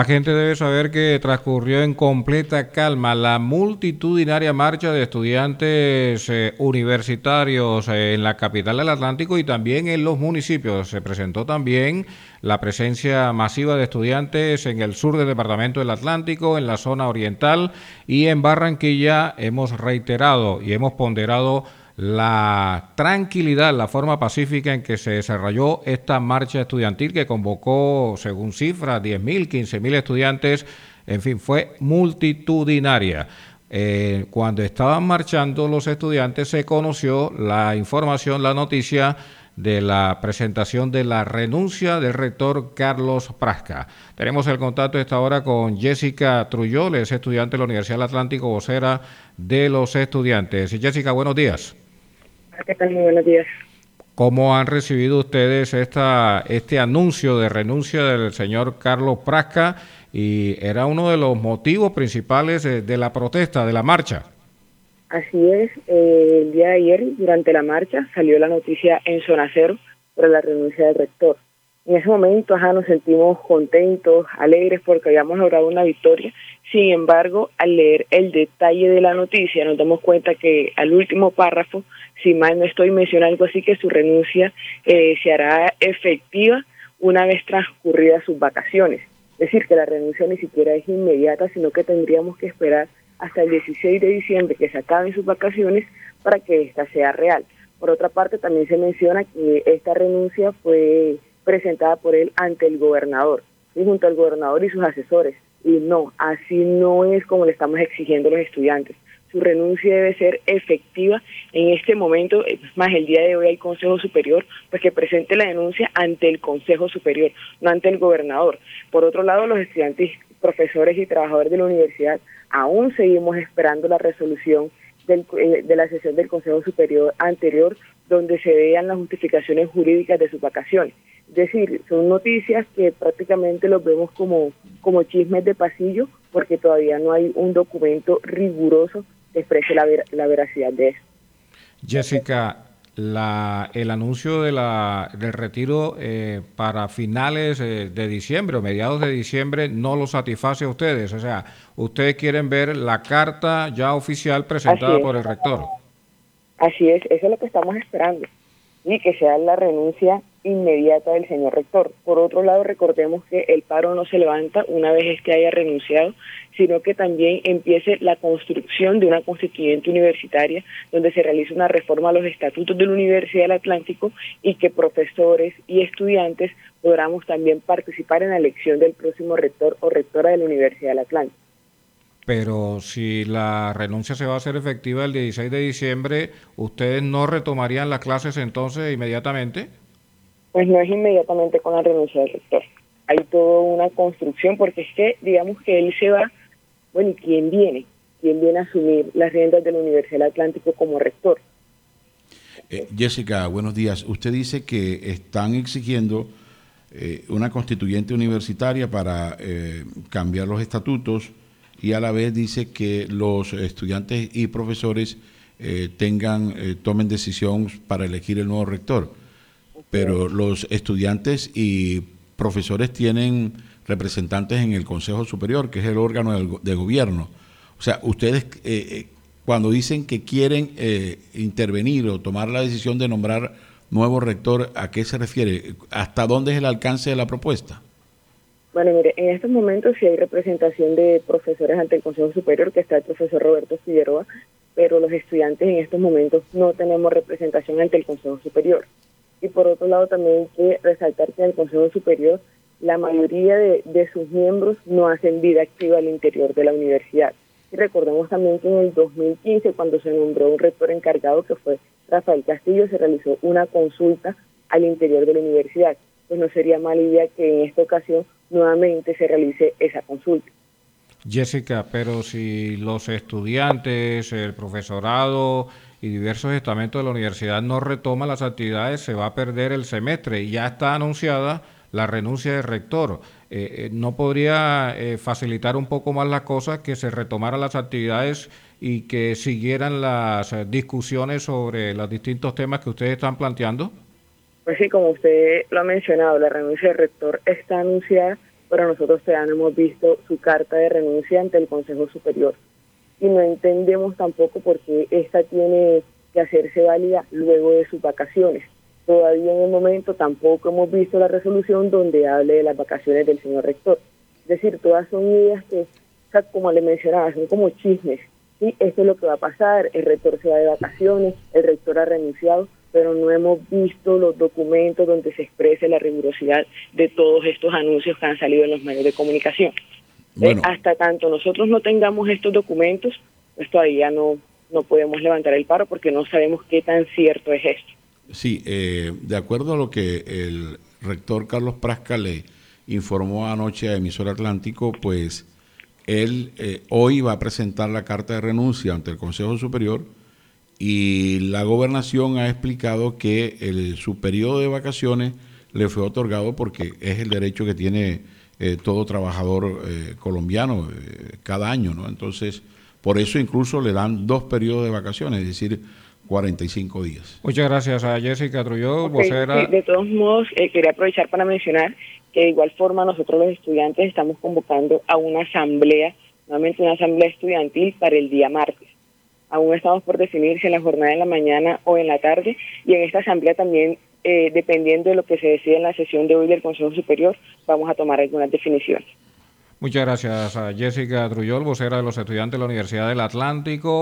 La gente debe saber que transcurrió en completa calma la multitudinaria marcha de estudiantes universitarios en la capital del Atlántico y también en los municipios. Se presentó también la presencia masiva de estudiantes en el sur del departamento del Atlántico, en la zona oriental y en Barranquilla. Hemos reiterado y hemos ponderado la tranquilidad, la forma pacífica en que se desarrolló esta marcha estudiantil que convocó, según cifras, 10.000, 15.000 estudiantes, en fin, fue multitudinaria. Cuando estaban marchando los estudiantes se conoció la información, la noticia de la presentación de la renuncia del rector Carlos Prasca. Tenemos el contacto esta hora con Jessica Trujol, es estudiante de la Universidad del Atlántico, vocera de los estudiantes. Jessica, buenos días. ¿Qué tal? Muy buenos días. ¿Cómo han recibido ustedes este anuncio de renuncia del señor Carlos Prasca? Y era uno de los motivos principales de la protesta, de la marcha. Así es, el día de ayer, durante la marcha, salió la noticia en Zona Cero sobre la renuncia del rector. En ese momento, nos sentimos contentos, alegres, porque habíamos logrado una victoria. Sin embargo, al leer el detalle de la noticia, nos damos cuenta que al último párrafo, si mal no estoy, menciona algo así que su renuncia se hará efectiva una vez transcurridas sus vacaciones. Es decir, que la renuncia ni siquiera es inmediata, sino que tendríamos que esperar hasta el 16 de diciembre que se acaben sus vacaciones para que esta sea real. Por otra parte, también se menciona que esta renuncia fue presentada por él ante el gobernador, y junto al gobernador y sus asesores. Y no, así no es como le estamos exigiendo a los estudiantes. Su renuncia debe ser efectiva en este momento, más el día de hoy hay Consejo Superior, pues que presente la denuncia ante el Consejo Superior, no ante el gobernador. Por otro lado, los estudiantes, profesores y trabajadores de la universidad aún seguimos esperando la resolución de la sesión del Consejo Superior anterior, donde se vean las justificaciones jurídicas de sus vacaciones. Es decir, son noticias que prácticamente los vemos como chismes de pasillo, porque todavía no hay un documento riguroso que exprese la veracidad de eso. Jessica, el anuncio del retiro para finales de diciembre o mediados de diciembre no lo satisface a ustedes. O sea, ustedes quieren ver la carta ya oficial presentada por el rector. Así es, eso es lo que estamos esperando, y que sea la renuncia inmediata del señor rector. Por otro lado, recordemos que el paro no se levanta una vez este haya renunciado, sino que también empiece la construcción de una constituyente universitaria donde se realice una reforma a los estatutos de la Universidad del Atlántico y que profesores y estudiantes podamos también participar en la elección del próximo rector o rectora de la Universidad del Atlántico. Pero si la renuncia se va a hacer efectiva el 16 de diciembre, ¿ustedes no retomarían las clases entonces inmediatamente? Pues no es inmediatamente con la renuncia del rector. Hay toda una construcción, porque es que, digamos que él se va, bueno, ¿y quién viene? ¿Quién viene a asumir las riendas de la Universidad del Atlántico como rector? Jessica, buenos días. Usted dice que están exigiendo una constituyente universitaria para cambiar los estatutos, y a la vez dice que los estudiantes y profesores tomen decisión para elegir el nuevo rector. Pero los estudiantes y profesores tienen representantes en el Consejo Superior, que es el órgano de gobierno. O sea, ustedes cuando dicen que quieren intervenir o tomar la decisión de nombrar nuevo rector, ¿a qué se refiere? ¿Hasta dónde es el alcance de la propuesta? Bueno, mire, en estos momentos sí hay representación de profesores ante el Consejo Superior, que está el profesor Roberto Figueroa, pero los estudiantes en estos momentos no tenemos representación ante el Consejo Superior. Y por otro lado también hay que resaltar que en el Consejo Superior la mayoría de sus miembros no hacen vida activa al interior de la universidad. Y recordemos también que en el 2015, cuando se nombró un rector encargado, que fue Rafael Castillo, se realizó una consulta al interior de la universidad. Pues no sería mala idea que en esta ocasión nuevamente se realice esa consulta. Jessica, pero si los estudiantes, el profesorado y diversos estamentos de la universidad no retoman las actividades, se va a perder el semestre y ya está anunciada la renuncia del rector. ¿No podría facilitar un poco más las cosas, que se retomaran las actividades y que siguieran las discusiones sobre los distintos temas que ustedes están planteando? Pues sí, como usted lo ha mencionado, la renuncia del rector está anunciada, pero nosotros todavía no hemos visto su carta de renuncia ante el Consejo Superior. Y no entendemos tampoco por qué esta tiene que hacerse válida luego de sus vacaciones. Todavía en el momento tampoco hemos visto la resolución donde hable de las vacaciones del señor rector. Es decir, todas son ideas que, o sea, como le mencionaba, son como chismes. Sí, esto es lo que va a pasar, el rector se va de vacaciones, el rector ha renunciado, pero no hemos visto los documentos donde se exprese la rigurosidad de todos estos anuncios que han salido en los medios de comunicación. Bueno. Hasta tanto nosotros no tengamos estos documentos, pues todavía no podemos levantar el paro porque no sabemos qué tan cierto es esto. Sí, de acuerdo a lo que el rector Carlos Prasca le informó anoche a Emisora Atlántico, pues él hoy va a presentar la carta de renuncia ante el Consejo Superior y la gobernación ha explicado que su periodo de vacaciones le fue otorgado porque es el derecho que tiene todo trabajador colombiano cada año, ¿no? Entonces, por eso incluso le dan 2 periodos de vacaciones, es decir, 45 días. Muchas gracias a Jessica Trulló, vocera. Sí, de todos modos, quería aprovechar para mencionar que de igual forma nosotros los estudiantes estamos convocando a una asamblea, nuevamente una asamblea estudiantil para el día martes. Aún estamos por definir si en la jornada de la mañana o en la tarde, y en esta asamblea también, dependiendo de lo que se decida en la sesión de hoy del Consejo Superior, vamos a tomar algunas definiciones. Muchas gracias a Jessica Trulló, vocera de los estudiantes de la Universidad del Atlántico.